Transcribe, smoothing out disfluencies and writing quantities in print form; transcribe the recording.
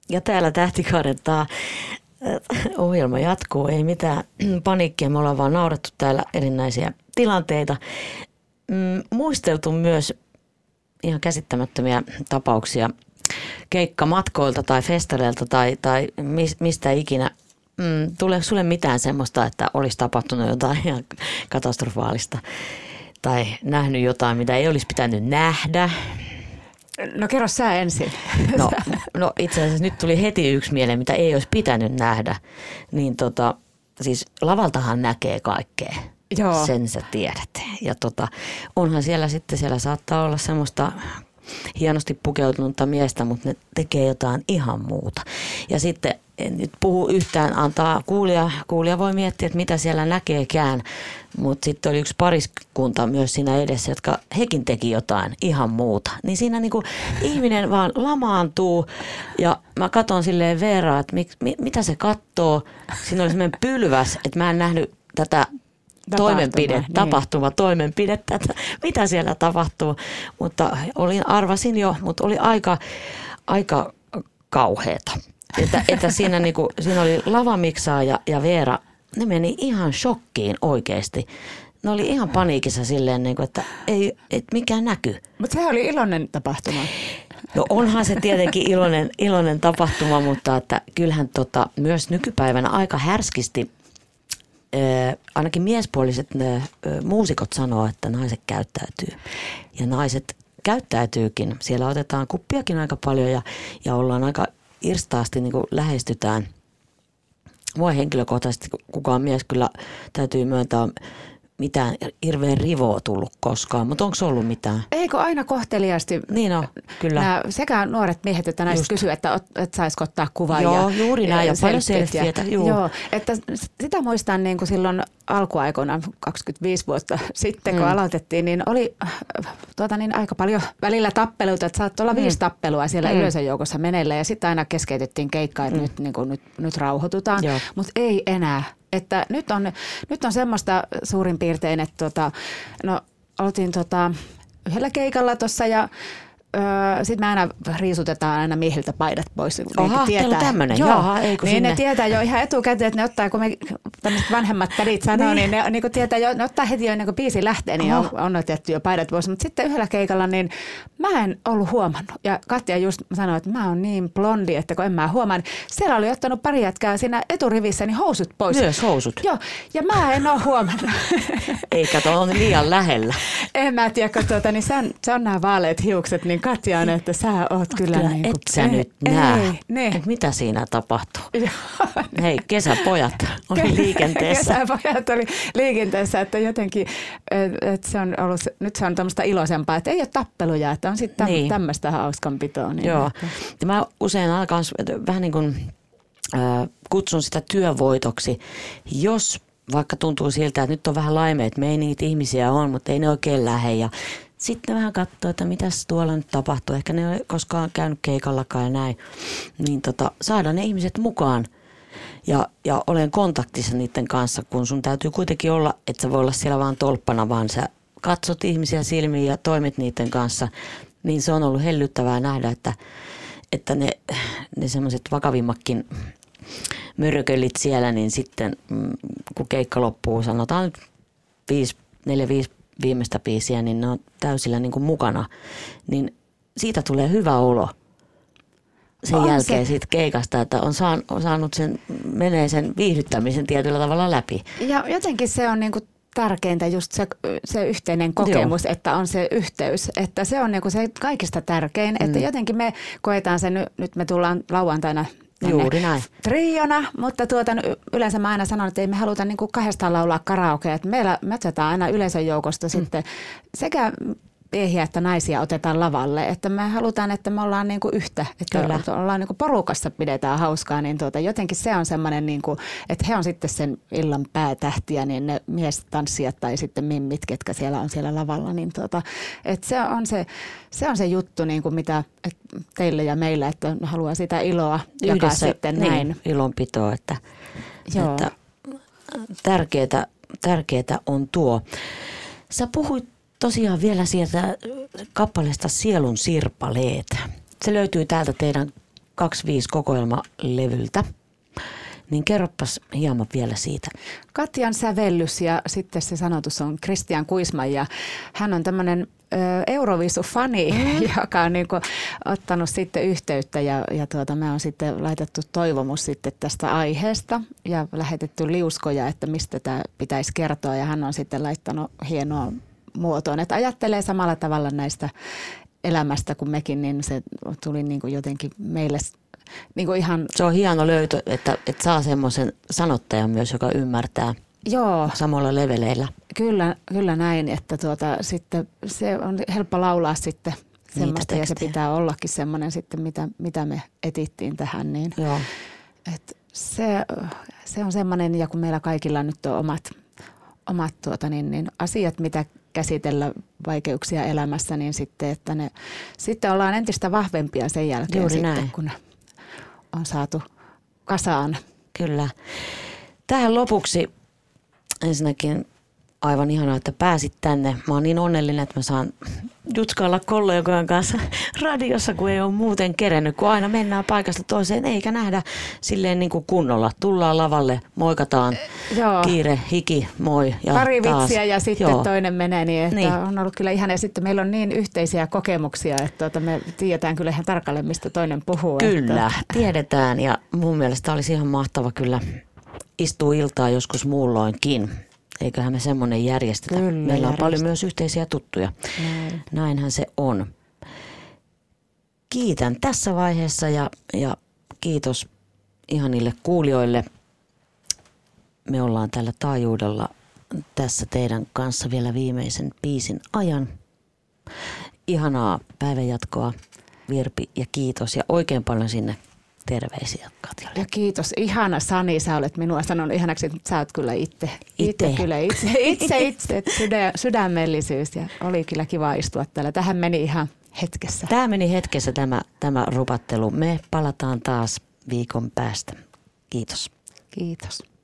Ja täällä Tähtikaarentaa ohjelma jatkuu, ei mitään paniikkia, me ollaan vaan naurettu täällä erinäisiä tilanteita. Muisteltu myös ihan käsittämättömiä tapauksia keikkamatkoilta tai festareilta tai mistä ikinä. Tuleeko sulle mitään semmoista, että olisi tapahtunut jotain ihan katastrofaalista tai nähnyt jotain, mitä ei olisi pitänyt nähdä? No kerro sä ensin. No itse asiassa nyt tuli heti yksi mieleen, mitä ei olisi pitänyt nähdä. Niin siis lavaltahan näkee kaikkea. Joo. Sen sä tiedät. Ja onhan siellä saattaa olla semmoista hienosti pukeutunutta miestä, mutta ne tekee jotain ihan muuta. Ja sitten en nyt puhu yhtään, antaa kuulija voi miettiä, että mitä siellä näkeekään, mutta sitten oli yksi pariskunta myös siinä edessä, jotka hekin teki jotain ihan muuta. Niin siinä niinku ihminen vaan lamaantuu ja mä katson silleen Veeraa, että mitä se kattoo. Siinä oli semmoinen pylväs, että mä en nähnyt tätä toimenpidettä, että mitä siellä tapahtuu, mutta arvasin jo, mutta oli aika kauheata. Että siinä oli lavamiksaaja ja Veera, ne meni ihan shokkiin oikeasti. Ne oli ihan paniikissa silleen, että ei mikään näky. Mutta se oli iloinen tapahtuma. No onhan se tietenkin iloinen tapahtuma, mutta että kyllähän myös nykypäivänä aika härskisti ainakin miespuoliset muusikot sanoo, että naiset käyttäytyy. Ja naiset käyttäytyykin. Siellä otetaan kuppiakin aika paljon ja ollaan aika irstaasti niin kuin lähestytään. Mua henkilökohtaisesti kukaan mies kyllä täytyy myöntää mitään hirveän rivoa tullut koskaan, mutta onko ollut mitään? Eikö aina kohteliaasti? Niin on, kyllä. Sekä nuoret miehet että naiset kysyy, että saisiko ottaa kuvan. Joo, juuri näin ja paljon selfieitä. Joo, että sitä muistan niin kuin silloin alkuaikoina 25 vuotta sitten, kun aloitettiin, niin oli aika paljon välillä tappeluita, että saattoi olla 5 tappelua siellä yleisön joukossa meneillä ja sitten aina keskeytettiin keikkaa, että nyt rauhoitutaan, mutta ei enää. Että nyt on semmoista suurin piirtein, että oltiin yhdellä keikalla tuossa ja sitten me aina riisutetaan aina miehiltä paidat pois. Oha, teillä on tämmöinen. Niin ne tietää jo ihan etukäteen, että ne ottaa, kun me tämmöiset vanhemmat tädit sanoo, niin ne niin tietää jo, ne ottaa heti jo ennen kuin biisi lähtee, niin on otettu jo paidat pois. Mutta sitten yhdellä keikalla, niin mä en ollut huomannut. Ja Katja just sanoi, että mä oon niin blondi, että kun en mä huomaan. Siellä oli ottanut pari jätkää siinä eturivissä, niin housut pois. Myös housut. Joo, ja mä en ole huomannut. Eikä tuo on liian lähellä. En mä tiedä, kun niin se on nämä vaaleat hiukset, niin Katja on, että sä oot kyllä niin kuin, et sä nyt näe, että mitä siinä tapahtuu. Hei, kesäpojat oli liikenteessä. Kesäpojat oli liikenteessä, että jotenkin, että se on ollut, nyt se on tämmöistä iloisempaa, että ei ole tappeluja, että on sitten tämmöistä hauskanpitoa. Niin joo, ja mä usein alkaan vähän niin kuin kutsun sitä työvoitoksi, jos vaikka tuntuu siltä, että nyt on vähän laimeet, me ei niitä ihmisiä on, mutta ei ne oikein lähde ja sitten vähän katsoo, että mitäs tuolla nyt tapahtuu. Ehkä ne ei ole koskaan käynyt keikallakaan ja näin. Niin saada ne ihmiset mukaan ja olen kontaktissa niiden kanssa, kun sun täytyy kuitenkin olla, että sä voi olla siellä vaan tolppana, vaan sä katsot ihmisiä silmiin ja toimit niiden kanssa. Niin se on ollut hellyttävää nähdä, että ne semmoiset vakavimmatkin mörkölit siellä, niin sitten kun keikka loppuu, sanotaan nyt 4-5 viimeistä biisiä, niin ne on täysillä niin kuin mukana, niin siitä tulee hyvä olo sen jälkeen siitä keikasta, että on saanut menee sen viihdyttämisen tietyllä tavalla läpi. Ja jotenkin se on niin kuin tärkeintä just se yhteinen kokemus, että on se yhteys, että se on niin kuin se kaikista tärkein, että jotenkin me koetaan se nyt me tullaan lauantaina juuri näin. Triona, mutta yleensä mä aina sanon, että ei me haluta niin kuin 2 laulaa karaokea, että me otetaan aina yleisön joukosta sitten sekä miehiä että naisia otetaan lavalle, että me halutaan, että me ollaan niin kuin yhtä, että ollaan niin kuin porukassa pidetään hauskaa, niin jotenkin se on semmoinen, niin kuin, että he on sitten sen illan päätähtiä, niin ne miestanssijat tai sitten mimmit, ketkä siellä on siellä lavalla, niin että se on se juttu, niin kuin mitä teille ja meillä, että haluaa sitä iloa jakaa sitten näin. Ilonpitoa, että tärkeää on tuo. Sä puhuit tosiaan vielä sieltä kappaleesta Sielun sirpaleet. Se löytyy täältä teidän 25 kokoelmalevyltä. Niin kerropas hieman vielä siitä. Katjan sävellys ja sitten se sanotus on Kristian Kuisman ja hän on tämmöinen Euroviisu-fani, joka on niin kuin ottanut sitten yhteyttä ja me on sitten laitettu toivomus sitten tästä aiheesta ja lähetetty liuskoja, että mistä tämä pitäisi kertoa ja hän on sitten laittanut hienoa muotoon, että ajattelee samalla tavalla näistä elämästä kuin mekin, niin se tuli niin kuin jotenkin meille niin kuin ihan... Se on hieno löytö, että saa semmoisen sanottajan myös, joka ymmärtää samalla leveleillä. Kyllä näin, että sitten se on helppo laulaa sitten semmoista ja se pitää ollakin semmoinen sitten, mitä me etittiin tähän. Niin, Joo. Et se on semmoinen, ja kun meillä kaikilla nyt on omat asiat, mitä käsitellä vaikeuksia elämässä, niin sitten, että sitten ollaan entistä vahvempia sen jälkeen Juuri sitten, näin. kun on saatu kasaan. Kyllä. Tähän lopuksi ensinnäkin aivan ihanaa, että pääsit tänne. Mä oon niin onnellinen, että mä saan jutskailla kollegojen kanssa radiossa, kun ei ole muuten kerennyt, kun aina mennään paikasta toiseen eikä nähdä silleen niin kuin kunnolla. Tullaan lavalle, moikataan, kiire, hiki, moi ja pari taas. Vitsiä ja sitten toinen menee, niin on ollut kyllä ihana. Ja sitten meillä on niin yhteisiä kokemuksia, että me tiedetään kyllä ihan tarkalleen, mistä toinen puhuu. Kyllä, tiedetään ja mun mielestä olisi ihan mahtava kyllä istua iltaa joskus muulloinkin. Eiköhän me semmoinen järjestetä. Kyllä, meillä on paljon myös yhteisiä tuttuja. Näinhän se on. Kiitän tässä vaiheessa ja kiitos ihanille kuulijoille. Me ollaan tällä taajuudella tässä teidän kanssa vielä viimeisen biisin ajan. Ihanaa päivänjatkoa, Virpi, ja kiitos. Ja oikein paljon sinne terveisiä Katjalle. Ja kiitos. Ihana Sani, sä olet minua sanonut ihanaksi, että sä oot kyllä itse sydämellisyys ja oli kyllä kiva istua täällä. Tähän meni ihan hetkessä. Tämä meni hetkessä tämä rupattelu. Me palataan taas viikon päästä. Kiitos. Kiitos.